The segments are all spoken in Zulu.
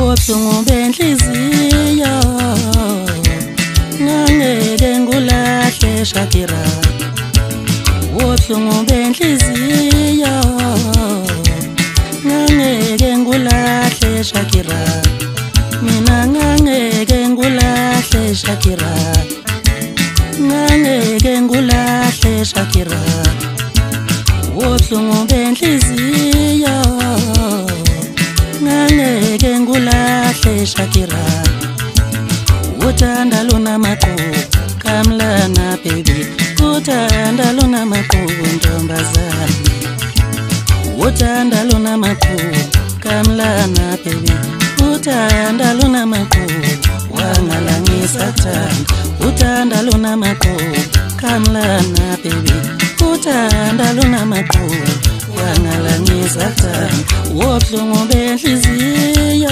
Wobuhlungu benhliziyo ngangeke ngulahle Shakira. Wobuhlungu benhliziyo ngangeke ngulahle Shakira. Mina ngangeke ngulahle Shakira. Ngangeke ngulahle Shakira. Wobuhlungu benhliziyo ngangeke ngulahle Shakira. Uthanda lunamaqhubu kamlana baby. Uthanda lunamaqhubu ntombazana. Uthanda lunamaqhubu kamlana baby. Uthanda lunamaqhubu wangalangisa thanda. Uthanda lunamaqhubu kamlana baby. Uthanda lunamaqhubu wangalangisa thanda. Wobuhlungu benhliziyo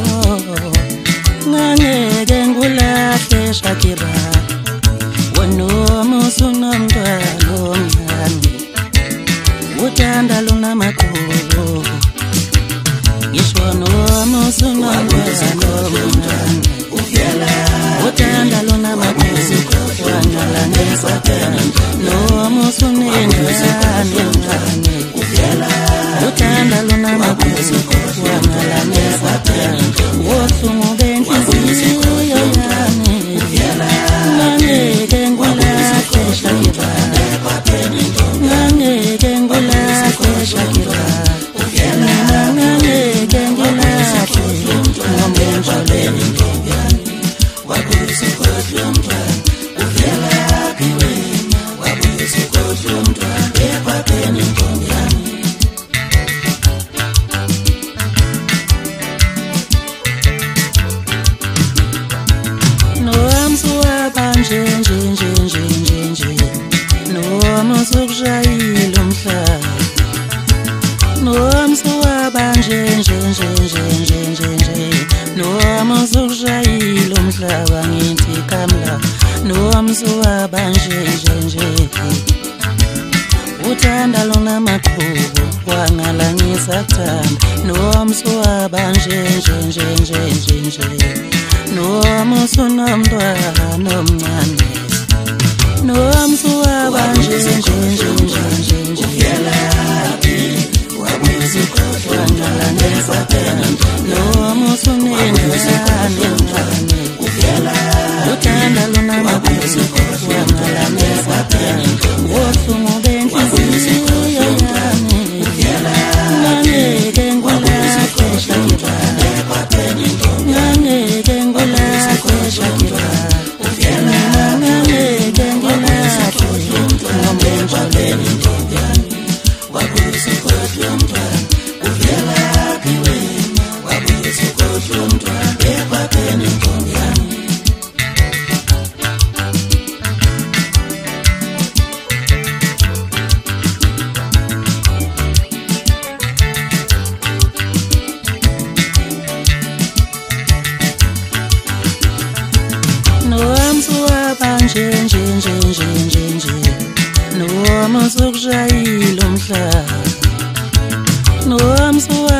ngangeke ngulahle Shakira. Wanoma usunomntwana omncane. Uthanda lunamaqhubu. Ngisho noma usunomntwana omncane. Uthanda lunamaqhubu wangalangisa thanda. Noma usunengane encane. Uthanda lunamaqhubu wangalangisa thanda. Wobuhlungu benhliziyo yami ngangeke ngulahle Shakira. Ngangeke ngulahle Shakira. Mina ngangeke ngulahle ngomenjolweni ntombazana. Wabuza ukhohlwe umntwana uvelaphi wena. Wabuza ukhohlwe umntwana ekwapeni intombi yami. Noma usukushayile umhlaba. Noma usuwabanje noma usukushayile umhlaba ngithi kamla. Noma usuwabanje uthanda lunamaqhubu wangalangisa thanda. Noma usuwabanje noma usunomntwana omncane. Noma usuwabanje wabuza ukhohlwe wangalangisa thanda. Noma usunengane encane. Uthanda lunamaqhubu wangalangisa thanda. Wobuhlungu benhliziyo yami ngangeke ngulahle Shakira. Ngangeke ngulahle Shakira. Mina ngangeke ngulahle ngomenjolweni ntombazana. Wabuza ukhohlwe umntwana uvelaphi wena. Wabuza ukhohlwe umntwana ekwapeni intombi yami. Noma usuwabanje noma usukushayile umhlaba. Noma